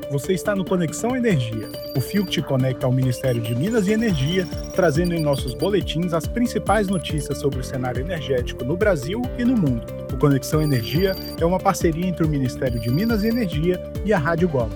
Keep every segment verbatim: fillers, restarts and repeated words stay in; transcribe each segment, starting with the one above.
Você está no Conexão Energia, o fio que te conecta ao Ministério de Minas e Energia, trazendo em nossos boletins as principais notícias sobre o cenário energético no Brasil e no mundo. O Conexão Energia é uma parceria entre o Ministério de Minas e Energia e a Rádio Gov.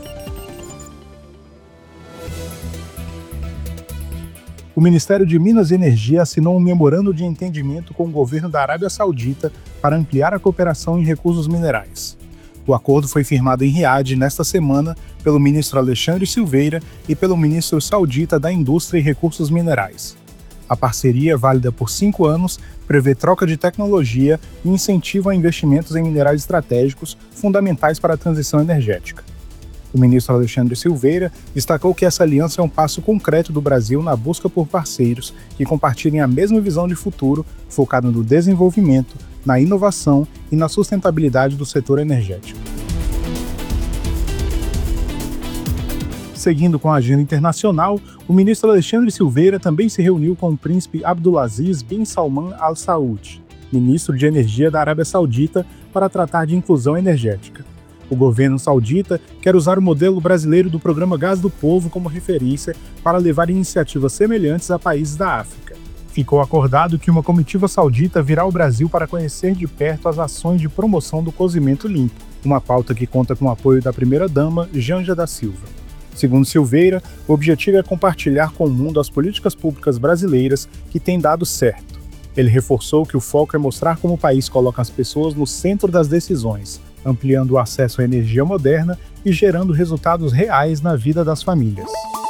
O Ministério de Minas e Energia assinou um memorando de entendimento com o governo da Arábia Saudita para ampliar a cooperação em recursos minerais. O acordo foi firmado em Riad nesta semana pelo ministro Alexandre Silveira e pelo ministro saudita da Indústria e Recursos Minerais. A parceria, válida por cinco anos, prevê troca de tecnologia e incentivo a investimentos em minerais estratégicos fundamentais para a transição energética. O ministro Alexandre Silveira destacou que essa aliança é um passo concreto do Brasil na busca por parceiros que compartilhem a mesma visão de futuro, focada no desenvolvimento, na inovação e na sustentabilidade do setor energético. Seguindo com a agenda internacional, o ministro Alexandre Silveira também se reuniu com o príncipe Abdulaziz bin Salman Al Saud, ministro de Energia da Arábia Saudita, para tratar de inclusão energética. O governo saudita quer usar o modelo brasileiro do Programa Gás do Povo como referência para levar iniciativas semelhantes a países da África. Ficou acordado que uma comitiva saudita virá ao Brasil para conhecer de perto as ações de promoção do cozimento limpo, uma pauta que conta com o apoio da primeira-dama, Janja da Silva. Segundo Silveira, o objetivo é compartilhar com o mundo as políticas públicas brasileiras que têm dado certo. Ele reforçou que o foco é mostrar como o país coloca as pessoas no centro das decisões, ampliando o acesso à energia moderna e gerando resultados reais na vida das famílias.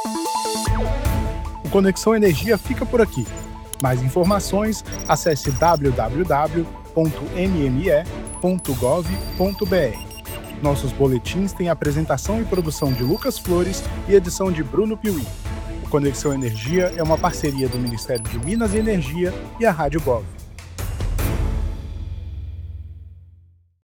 O Conexão Energia fica por aqui. Mais informações, acesse w w w ponto m m e ponto gov ponto b r. Nossos boletins têm apresentação e produção de Lucas Flores e edição de Bruno Piuí. O Conexão Energia é uma parceria do Ministério de Minas e Energia e a Rádio Gov.